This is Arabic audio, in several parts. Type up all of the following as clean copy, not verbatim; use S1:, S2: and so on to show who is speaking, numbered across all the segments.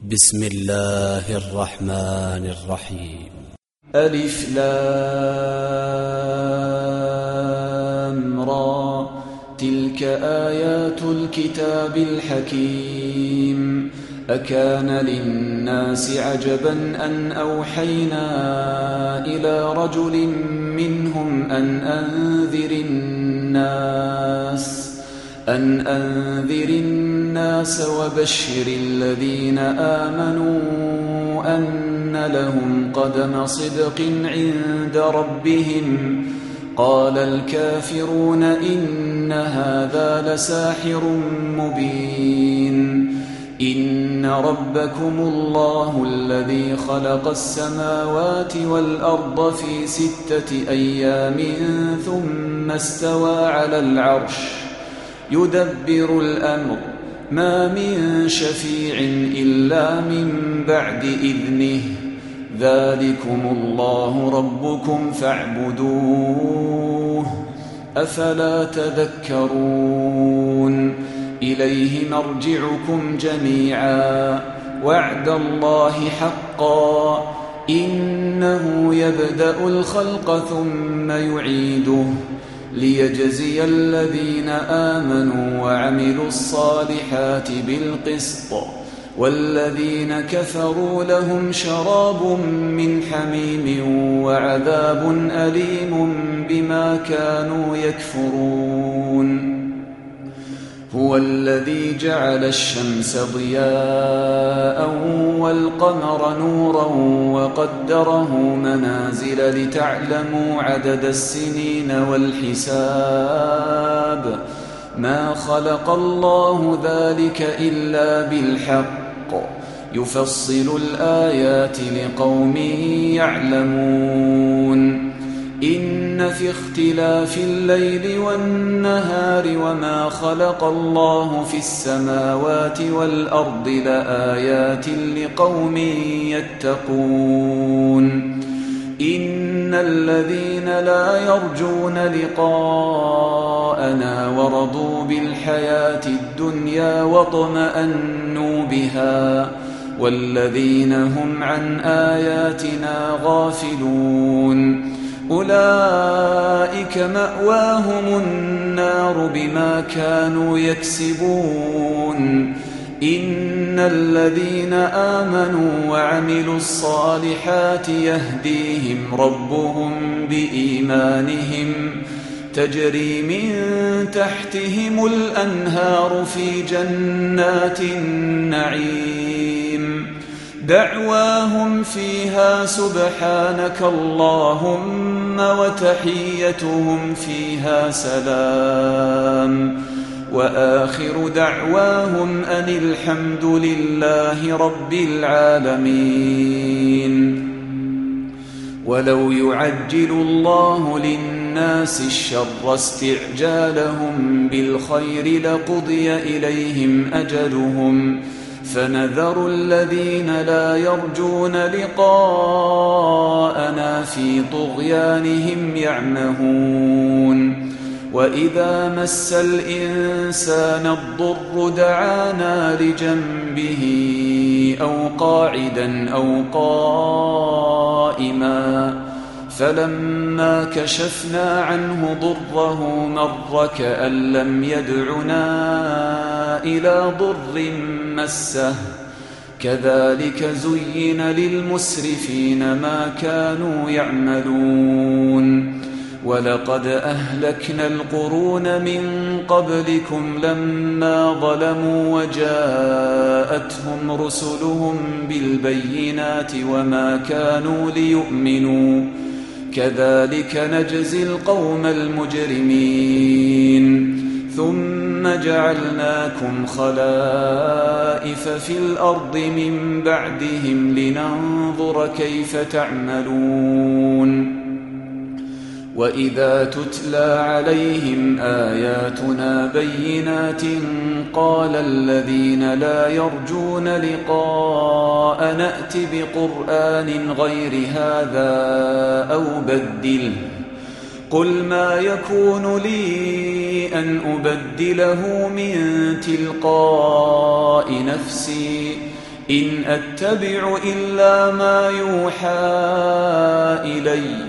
S1: بسم الله الرحمن الرحيم.
S2: ألف لام را، تلك آيات الكتاب الحكيم. أكان للناس عجبا أن أوحينا إلى رجل منهم أن أنذر الناس وبشر الذين آمنوا أن لهم قدم صدق عند ربهم. قال الكافرون إن هذا لساحر مبين. إن ربكم الله الذي خلق السماوات والأرض في 6 أيام ثم استوى على العرش يدبر الأمر، ما من شفيع إلا من بعد إذنه. ذلكم الله ربكم فاعبدوه، أفلا تذكرون. إليه مرجعكم جميعا، وعد الله حقا، إنه يبدأ الخلق ثم يعيده ليجزي الذين آمنوا وعملوا الصالحات بالقسط، والذين كفروا لهم شراب من حميم وعذاب أليم بما كانوا يكفرون. هو الذي جعل الشمس ضياء والقمر نورا وقدره منازل لتعلموا عدد السنين والحساب. ما خلق الله ذلك إلا بالحق، يفصل الآيات لقوم يعلمون. إن في اختلاف الليل والنهار وما خلق الله في السماوات والأرض لآيات لقوم يتقون. إن الذين لا يرجون لقاءنا ورضوا بالحياة الدنيا واطمأنوا بها، والذين هم عن آياتنا غافلون، أولئك مأواهم النار بما كانوا يكسبون. إن الذين آمنوا وعملوا الصالحات يهديهم ربهم بإيمانهم، تجري من تحتهم الأنهار في جنات النعيم. دعواهم فيها سبحانك اللهم وتحيتهم فيها سلام، وآخر دعواهم أن الحمد لله رب العالمين. ولو يعجل الله للناس الشر استعجالهم بالخير لقضي إليهم أجلهم، فنذر الذين لا يرجون لقاءنا في طغيانهم يعمهون. وإذا مس الإنسان الضر دعانا لجنبه أو قاعدا أو قائما، فلما كشفنا عنه ضره مر كأن لم يدعنا إلى ضر مسه. كذلك زين للمسرفين ما كانوا يعملون. ولقد أهلكنا القرون من قبلكم لما ظلموا وجاءتهم رسلهم بالبينات وما كانوا ليؤمنوا، كذلك نجزي القوم المجرمين. ثم جعلناكم خلائف في الأرض من بعدهم لننظر كيف تعملون. وإذا تتلى عليهم آياتنا بينات قال الذين لا يرجون لقاء نأت بقرآن غير هذا أو بدله، قل ما يكون لي أن أبدله من تلقاء نفسي إن أتبع إلا ما يوحى إلي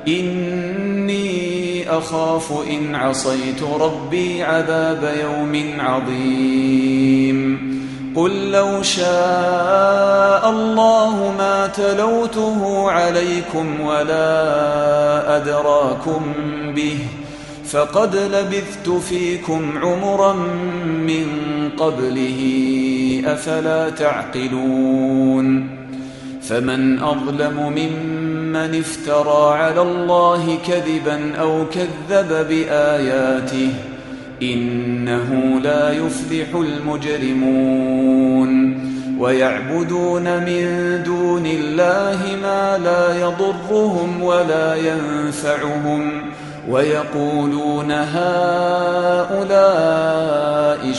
S2: إني أخاف إن عصيت ربي عذاب يوم عظيم قل لو شاء الله ما تلوته عليكم ولا أدراكم به فقد لبثت فيكم عمرا من قبله أفلا تعقلون فمن أظلم ممن افترى على الله كذبا أو كذب بآياته إنه لا يفلح المجرمون ويعبدون من دون الله ما لا يضرهم ولا ينفعهم ويقولون هؤلاء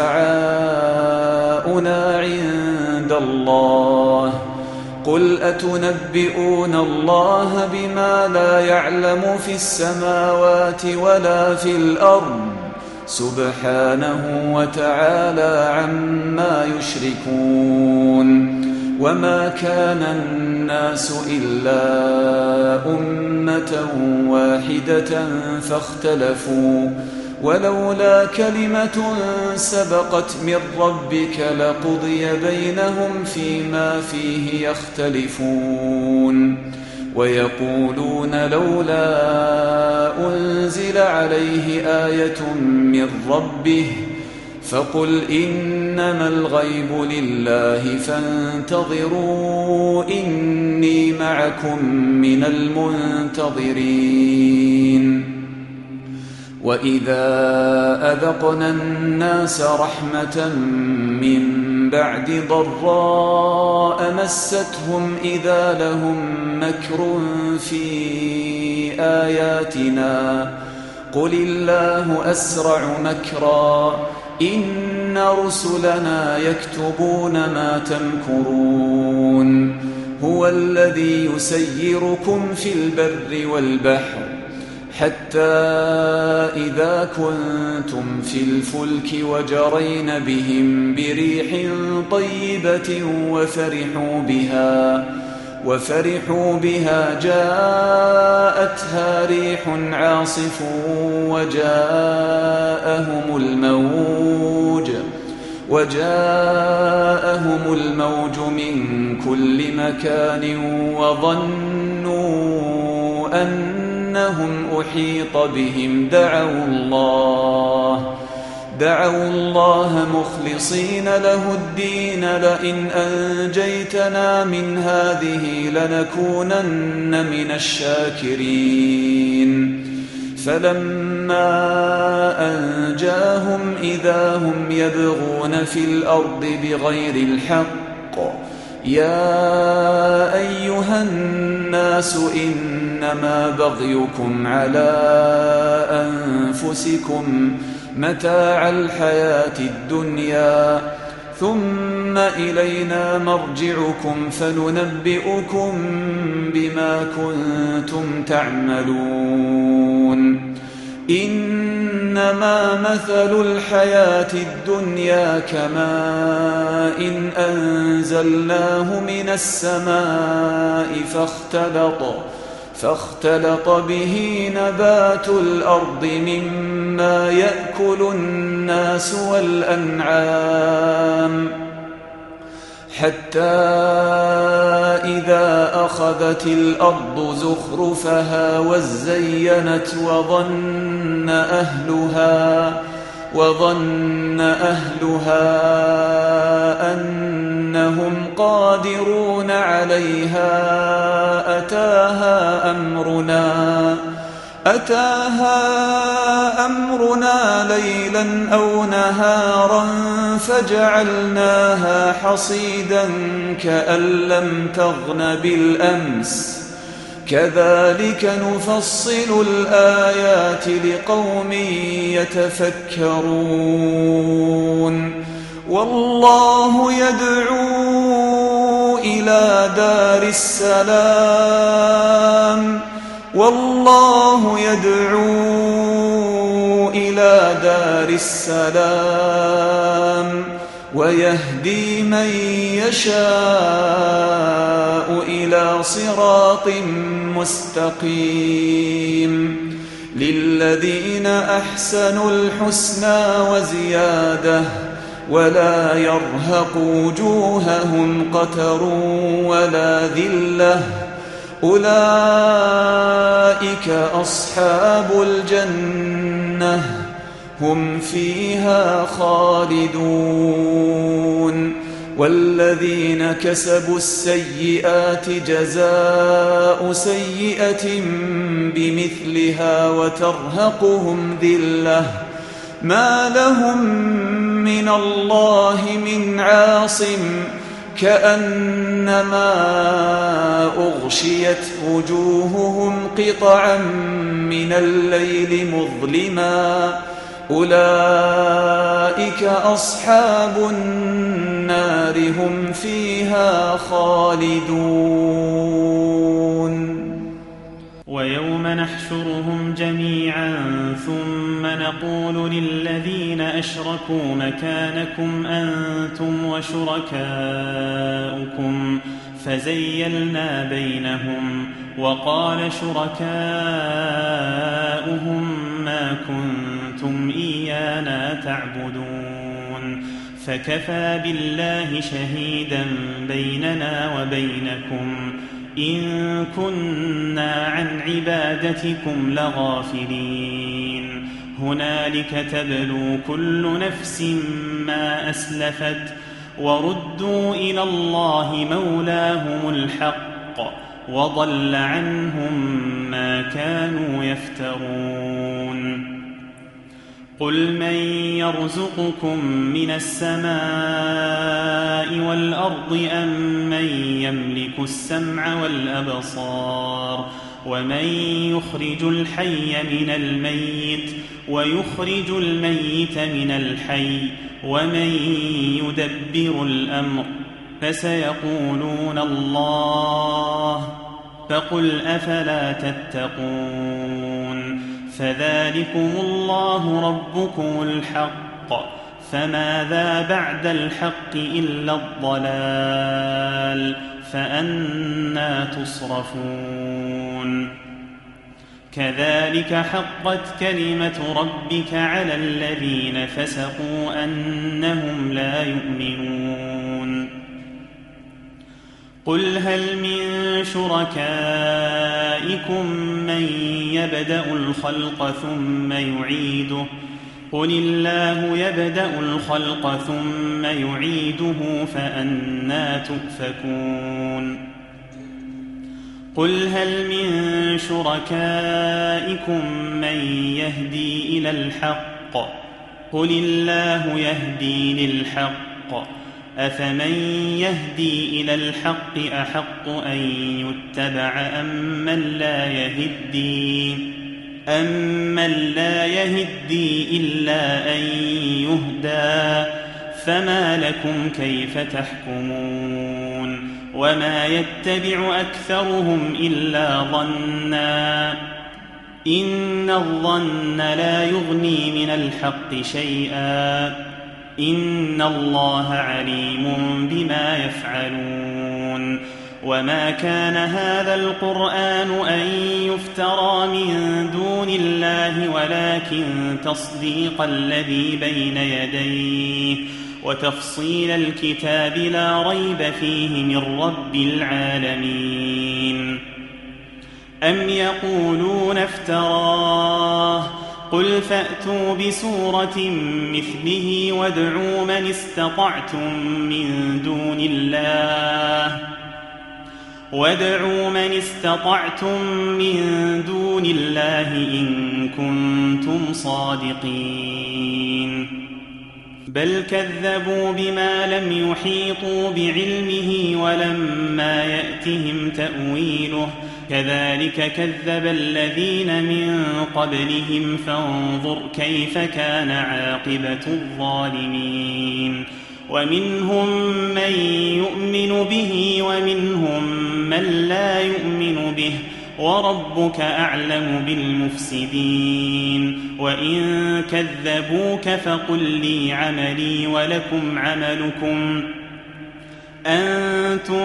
S2: شفعاؤنا عند الله قل أتنبئون الله بما لا يعلم في السماوات ولا في الأرض سبحانه وتعالى عما يشركون وما كان الناس إلا أمة واحدة فاختلفوا ولولا كلمة سبقت من ربك لقضي بينهم فيما فيه يختلفون ويقولون لولا أنزل عليه آية من ربه فقل إنما الغيب لله فانتظروا إني معكم من المنتظرين وإذا أذقنا الناس رحمة من بعد ضراء مستهم إذا لهم مكر في آياتنا قل الله أسرع مكرا إن رسلنا يكتبون ما تمكرون هو الذي يسيركم في البر والبحر حتى إذا كنتم في الفلك وجرين بهم بريح طيبة وفرحوا بها جاءتها ريح عاصف وجاءهم الموج من كل مكان وظنوا أنهم أحيط بهم دعوا الله مخلصين له الدين لئن أنجيتنا من هذه لنكونن من الشاكرين فلما أنجاهم إذا هم يبغون في الأرض بغير الحق يا أيها الناس إنما بغيكم على أنفسكم متاع الحياة الدنيا ثم إلينا مرجعكم فننبئكم بما كنتم تعملون إنما مثل الحياة الدنيا كماء أنزلناه من السماء فاختلط به نبات الأرض مما يأكل الناس والأنعام حتى إذا أخذت الأرض زخرفها وزينت وظن أهلها أنهم قادرون عليها أتاها أمرنا ليلا أو نهارا فجعلناها حصيدا كأن لم تغن بالأمس كذلك نفصل الآيات لقوم يتفكرون والله يدعو إلى دار السلام ويهدي من يشاء إلى صراط مستقيم للذين أحسنوا الحسنى وزيادة ولا يرهق وجوههم قتر ولا ذلة أولئك أصحاب الجنة هم فيها خالدون والذين كسبوا السيئات جزاء سيئة بمثلها وترهقهم ذلة ما لهم من الله من عاصم كأنما أغشيت وجوههم قطعا من الليل مظلما أولئك أصحاب النار هم فيها خالدون
S3: ويوم نحشرهم جميعا ثم نقول للذين أشركوا مكانكم أنتم وشركاؤكم فزيلنا بينهم وقال شركاؤهم ما كنتم إيانا تعبدون فكفى بالله شهيدا بيننا وبينكم إن كنا عن عبادتكم لغافلين هنالك تبلو كل نفس ما أسلفت وردوا إلى الله مولاهم الحق وضل عنهم ما كانوا يفترون قل من يرزقكم من السماء والأرض أم من يملك السمع والأبصار ومن يخرج الحي من الميت ويخرج الميت من الحي ومن يدبر الأمر فسيقولون الله فقل أفلا تتقون فذلكم الله ربكم الحق فماذا بعد الحق إلا الضلال فأنى تصرفون كذلك حقت كلمة ربك على الذين فسقوا أنهم لا يؤمنون قل هل من شركائكم من يبدأ الخلق ثم يعيده قل الله يبدأ الخلق ثم يعيده فأنى تؤفكون قل هل من شركائكم من يهدي إلى الحق قل الله يهدي للحق أفمن يهدي إلى الحق أحق أن يتبع أمن لا يهدي إلا أن يهدى فما لكم كيف تحكمون وما يتبع أكثرهم إلا ظنا إن الظن لا يغني من الحق شيئا إن الله عليم بما يفعلون وما كان هذا القرآن أن يفترى من دون الله ولكن تصديق الذي بين يديه وتفصيل الكتاب لا ريب فيه من رب العالمين أم يقولون افتراه قل فأتوا بسورة مثله وادعوا من استطعتم من دون الله إن كنتم صادقين بل كذبوا بما لم يحيطوا بعلمه ولما يأتهم تأويله كذلك كذب الذين من قبلهم فانظر كيف كان عاقبة الظالمين ومنهم من يؤمن به ومنهم من لا يؤمن به وربك أعلم بالمفسدين وإن كذبوك فقل لي عملي ولكم عملكم أنتم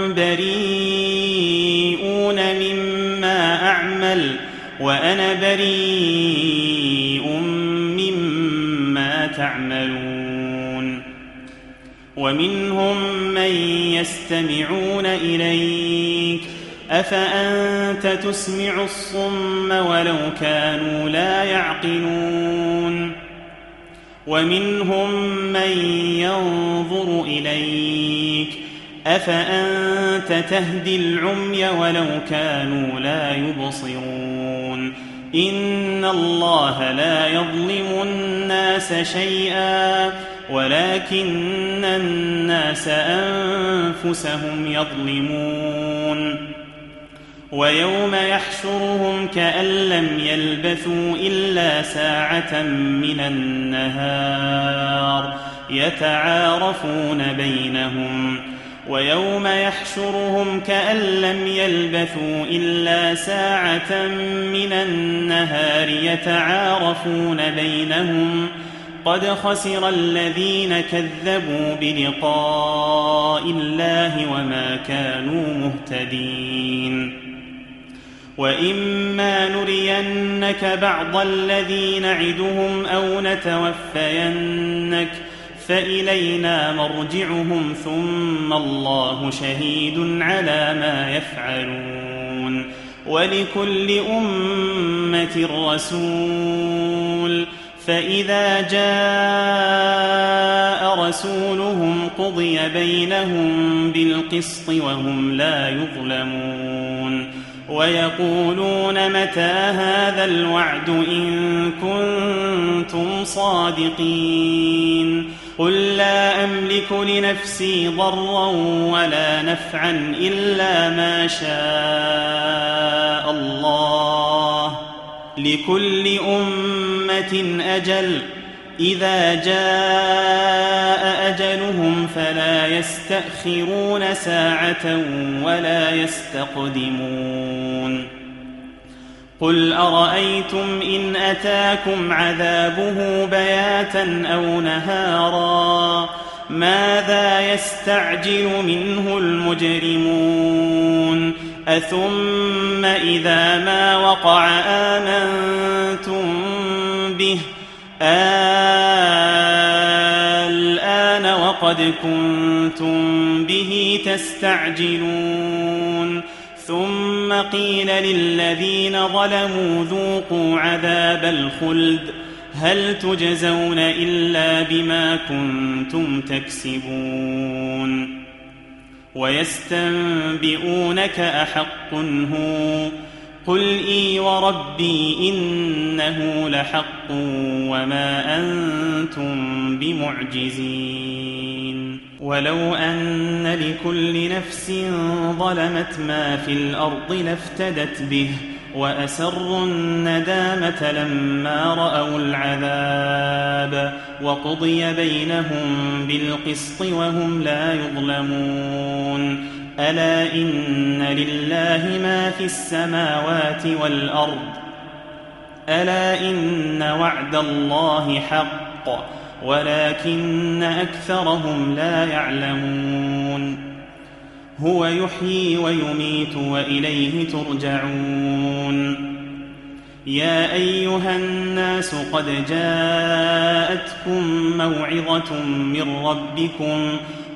S3: بريئون مما أعمل وأنا بريء مما تعملون ومنهم من يستمعون إليك أفأنت تسمع الصم ولو كانوا لا يعقلون ومنهم من ينظر إليك أفأنت تهدي العمي ولو كانوا لا يبصرون إن الله لا يظلم الناس شيئا ولكن الناس أنفسهم يظلمون ويوم يحشرهم كأن لم يلبثوا إلا ساعة من النهار يتعارفون بينهم ويوم يحشرهم كأن لم يلبثوا إلا ساعة من النهار يتعارفون بينهم قد خسر الذين كذبوا بلقاء الله وما كانوا مهتدين وإما نرينك بعض الذي نعدهم أو نتوفينك فإلينا مرجعهم ثم الله شهيد على ما يفعلون ولكل أمة رسول فإذا جاء رسولهم قضي بينهم بالقسط وهم لا يظلمون ويقولون متى هذا الوعد إن كنتم صادقين قل لا أملك لنفسي ضرا ولا نفعا إلا ما شاء الله لكل أمة أجل إذا جاء أجلهم فلا يستأخرون ساعة ولا يستقدمون قل أرأيتم إن أتاكم عذابه بياتا أو نهارا ماذا يستعجل منه المجرمون أثم إذا ما وقع آمنتم به الآن وقد كنتم به تستعجلون ثم قيل للذين ظلموا ذوقوا عذاب الخلد هل تجزون إلا بما كنتم تكسبون ويستنبئونك أحق هو قل إي وربي إنه لحق وما أنتم بمعجزين ولو أن لكل نفس ظلمت ما في الأرض لافتدت به وأسروا الندامة لما رأوا العذاب وقضي بينهم بالقسط وهم لا يظلمون ألا إن لله ما في السماوات والأرض ألا إن وعد الله حق ولكن أكثرهم لا يعلمون هو يحيي ويميت وإليه ترجعون يا أيها الناس قد جاءتكم موعظة من ربكم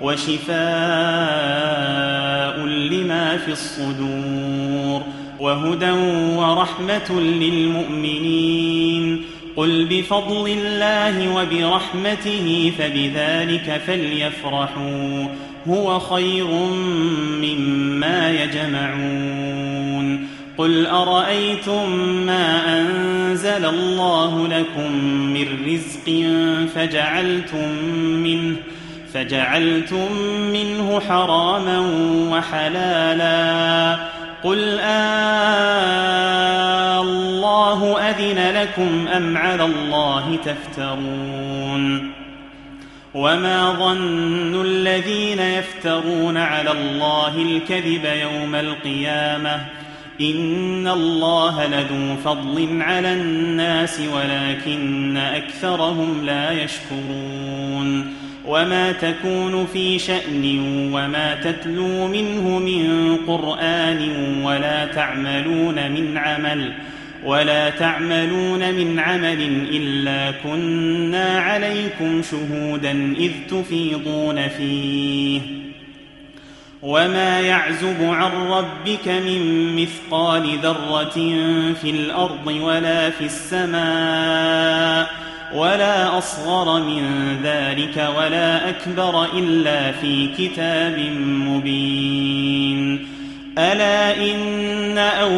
S3: وشفاء لما في الصدور وهدى ورحمة للمؤمنين قل بفضل الله وبرحمته فبذلك فليفرحوا هو خير مما يجمعون قل أرأيتم ما أنزل الله لكم من رزق فجعلتم منه حراما وحلالا قل الله أذن لكم أم على الله تفترون وما ظن الذين يفترون على الله الكذب يوم القيامة إن الله لذو فضل على الناس ولكن أكثرهم لا يشكرون وما تكون في شأن وما تتلو منه من قرآن ولا تعملون من عمل إلا كنا عليكم شهودا إذ تفيضون فيه وما يعزب عن ربك من مثقال ذرة في الأرض ولا في السماء ولا أصغر من ذلك ولا أكبر إلا في كتاب مبين ألا إن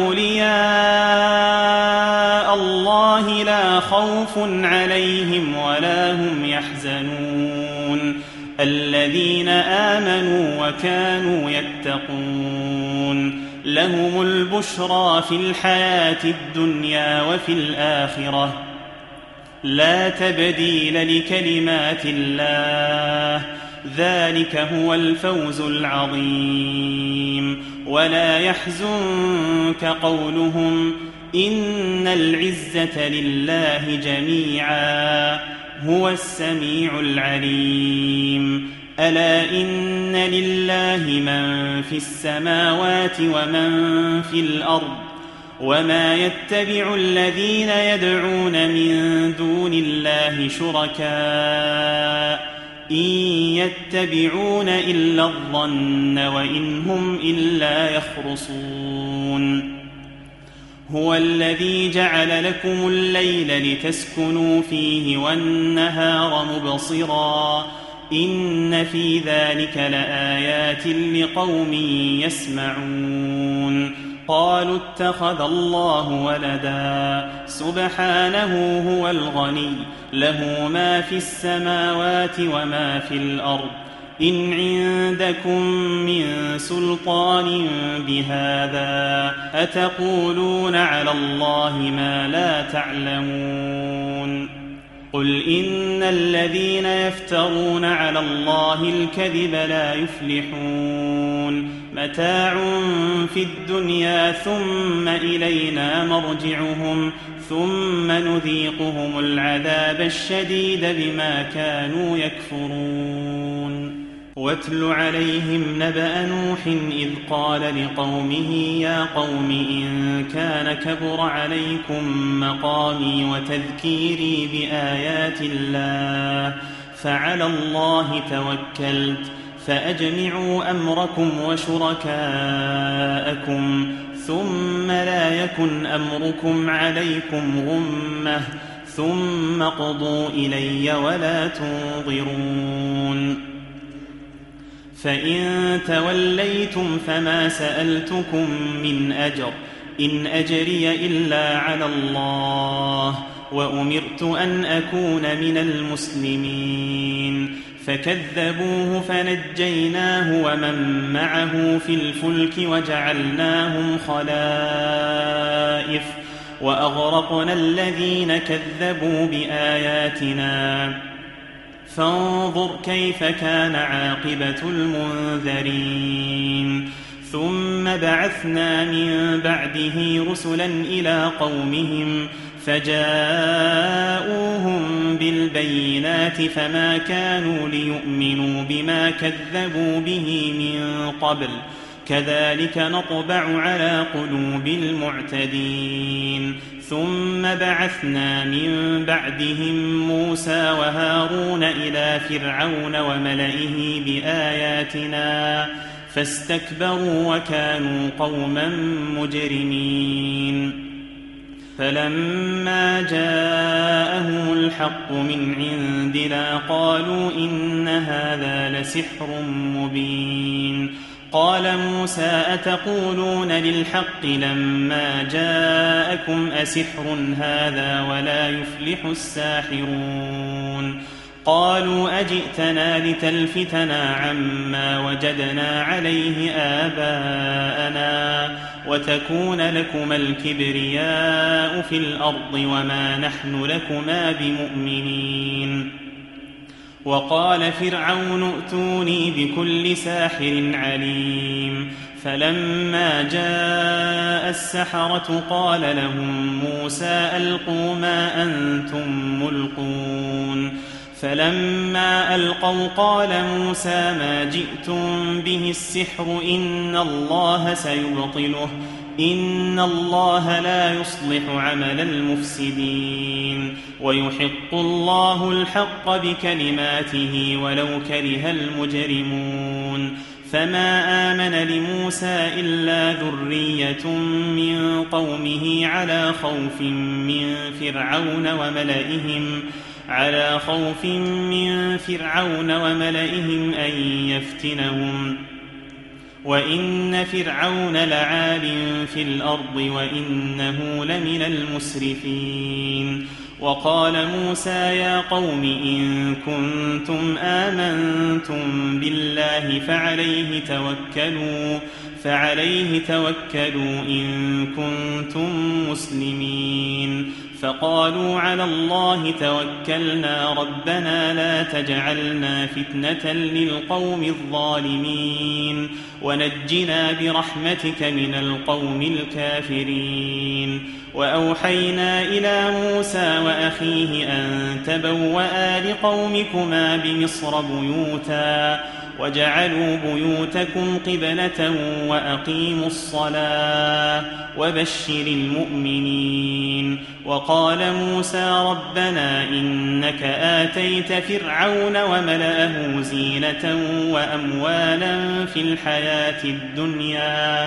S3: أولياء الله لا خوف عليهم ولا هم يحزنون الذين آمنوا وكانوا يتقون لهم البشرى في الحياة الدنيا وفي الآخرة لا تبديل لكلمات الله ذلك هو الفوز العظيم ولا يحزنك قولهم إن العزة لله جميعا هو السميع العليم ألا إن لله من في السماوات ومن في الأرض وما يتبع الذين يدعون من دون الله شركاء إن يتبعون إلا الظن وإن هم إلا يخرصون هو الذي جعل لكم الليل لتسكنوا فيه والنهار مبصرا إن في ذلك لآيات لقوم يسمعون قالوا اتخذ الله ولدا سبحانه هو الغني له ما في السماوات وما في الأرض إن عندكم من سلطان بهذا أتقولون على الله ما لا تعلمون قل إن الذين يفترون على الله الكذب لا يفلحون متاع في الدنيا ثم إلينا مرجعهم ثم نذيقهم العذاب الشديد بما كانوا يكفرون واتل عليهم نبأ نوح إذ قال لقومه يا قوم إن كان كبر عليكم مقامي وتذكيري بآيات الله فعلى الله توكلت فأجمعوا أمركم وشركاءكم ثم لا يكن أمركم عليكم غمة ثم قضوا إلي ولا تنظرون فإن توليتم فما سألتكم من أجر إن أجري إلا على الله وأمرت أن أكون من المسلمين فكذبوه فنجيناه ومن معه في الفلك وجعلناهم خلائف وأغرقنا الذين كذبوا بآياتنا فانظر كيف كان عاقبة المنذرين ثم بعثنا من بعده رسلا إلى قومهم فجاءوهم بالبينات فما كانوا ليؤمنوا بما كذبوا به من قبل كذلك نطبع على قلوب المعتدين ثم بعثنا من بعدهم موسى وهارون إلى فرعون وملئه بآياتنا فاستكبروا وكانوا قوما مجرمين فلما جاءهم الحق من عندنا قالوا إن هذا لسحر مبين قال موسى أتقولون للحق لما جاءكم أسحر هذا ولا يفلح الساحرون قالوا أجئتنا لتلفتنا عما وجدنا عليه آباءنا وتكون لكما الكبرياء في الأرض وما نحن لكما بمؤمنين وقال فرعون ائتوني بكل ساحر عليم فلما جاء السحرة قال لهم موسى ألقوا ما أنتم ملقون فلما ألقوا قال موسى ما جئتم به السحر إن الله سيبطله إن الله لا يصلح عمل المفسدين ويحق الله الحق بكلماته ولو كره المجرمون فما آمن لموسى إلا ذرية من قومه على خوف من فرعون وملئهم أن يفتنهم وإن فرعون لعال في الأرض وإنه لمن المسرفين وقال موسى يا قوم إن كنتم آمنتم بالله فعليه توكلوا إن كنتم مسلمين فقالوا على الله توكلنا ربنا لا تجعلنا فتنة للقوم الظالمين ونجنا برحمتك من القوم الكافرين وأوحينا إلى موسى وأخيه أن تبوأ لقومكما بمصر بيوتا وجعلوا بيوتكم قبلة وأقيموا الصلاة وبشر المؤمنين وقال موسى ربنا إنك آتيت فرعون وملأه زينة وأموالا في الحياة الدنيا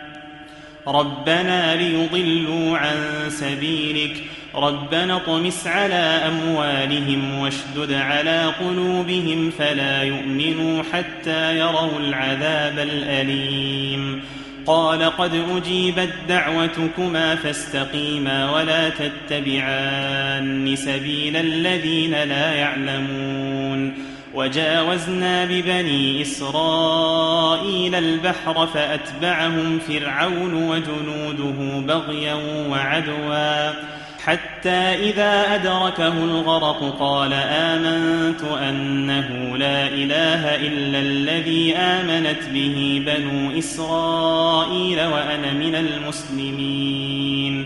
S3: ربنا ليضلوا عن سبيلك ربنا اطمس على أموالهم واشدد على قلوبهم فلا يؤمنوا حتى يروا العذاب الأليم قال قد أجيبت دعوتكما فاستقيما ولا تتبعان سبيل الذين لا يعلمون وجاوزنا ببني إسرائيل البحر فأتبعهم فرعون وجنوده بغيا وعدوا حتى إذا أدركه الغرق قال آمنت أنه لا إله إلا الذي آمنت به بنو إسرائيل وأنا من المسلمين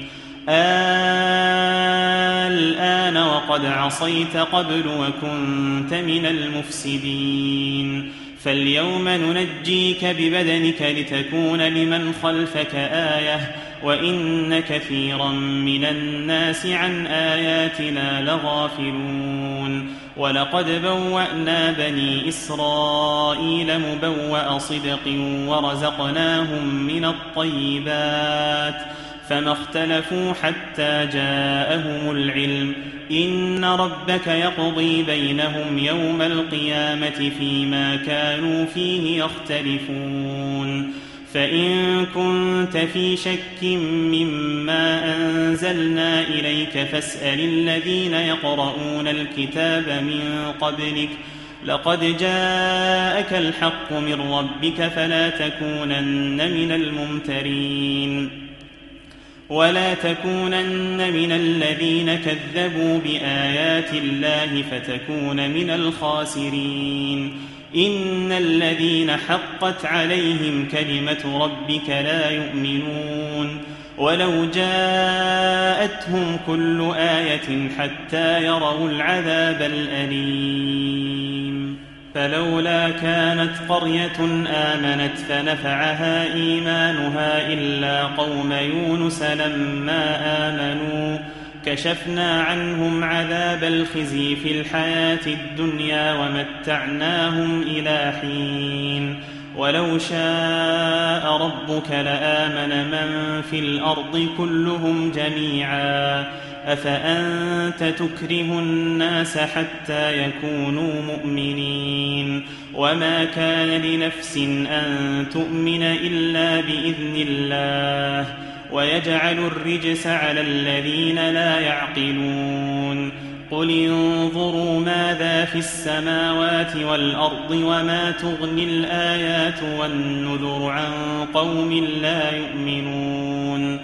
S3: الآن وقد عصيت قبل وكنت من المفسدين فاليوم ننجيك ببدنك لتكون لمن خلفك آية وإن كثيرا من الناس عن آياتنا لغافلون ولقد بوأنا بني إسرائيل مبوأ صدق ورزقناهم من الطيبات فما اختلفوا حتى جاءهم العلم إن ربك يقضي بينهم يوم القيامة فيما كانوا فيه يختلفون فإن كنت في شك مما أنزلنا إليك فاسأل الذين يقرؤون الكتاب من قبلك لقد جاءك الحق من ربك فلا تكونن من الممترين ولا تكونن من الذين كذبوا بآيات الله فتكون من الخاسرين إن الذين حقت عليهم كلمة ربك لا يؤمنون ولو جاءتهم كل آية حتى يروا العذاب الأليم فلولا كانت قرية آمنت فنفعها إيمانها إلا قوم يونس لما آمنوا كشفنا عنهم عذاب الخزي في الحياة الدنيا ومتعناهم إلى حين ولو شاء ربك لآمن من في الأرض كلهم جميعا أفأنت تكره الناس حتى يكونوا مؤمنين وما كان لنفس أن تؤمن إلا بإذن الله ويجعل الرجس على الذين لا يعقلون قل انظروا ماذا في السماوات والأرض وما تغني الآيات والنذر عن قوم لا يؤمنون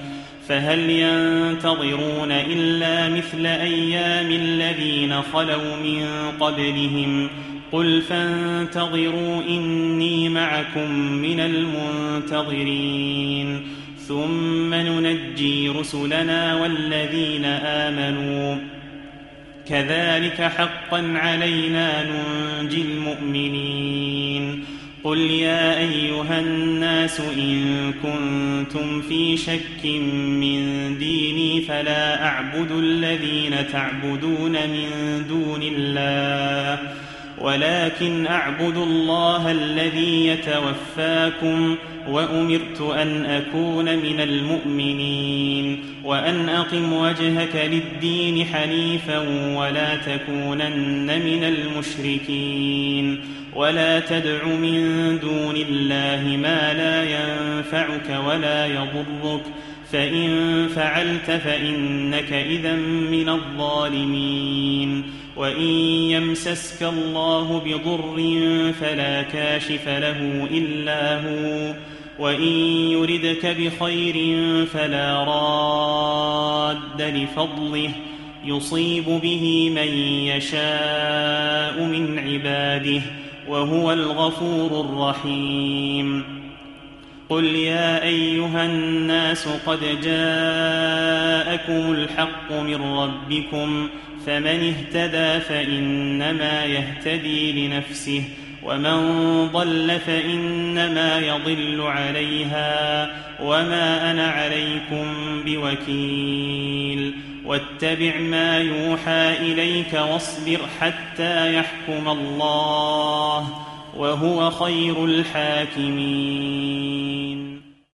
S3: فهل ينتظرون إلا مثل أيام الذين خلوا من قبلهم قل فانتظروا إني معكم من المنتظرين ثم ننجي رسلنا والذين آمنوا كذلك حقا علينا ننجي المؤمنين قل يا أيها الناس إن كنتم في شك من ديني فلا أعبد الذين تعبدون من دون الله ولكن أعبد الله الذي يتوفاكم وأمرت أن أكون من المؤمنين وأن أقم وجهك للدين حنيفا ولا تكونن من المشركين ولا تدع من دون الله ما لا ينفعك ولا يضرك فإن فعلت فإنك إذا من الظالمين وإن يمسسك الله بضر فلا كاشف له إلا هو وإن يردك بخير فلا راد لفضله يصيب به من يشاء من عباده وهو الغفور الرحيم قل يا أيها الناس قد جاءكم الحق من ربكم فمن اهتدى فإنما يهتدي لنفسه ومن ضل فإنما يضل عليها وما أنا عليكم بوكيل واتبع ما يوحى إليك واصبر حتى يحكم الله وهو خير الحاكمين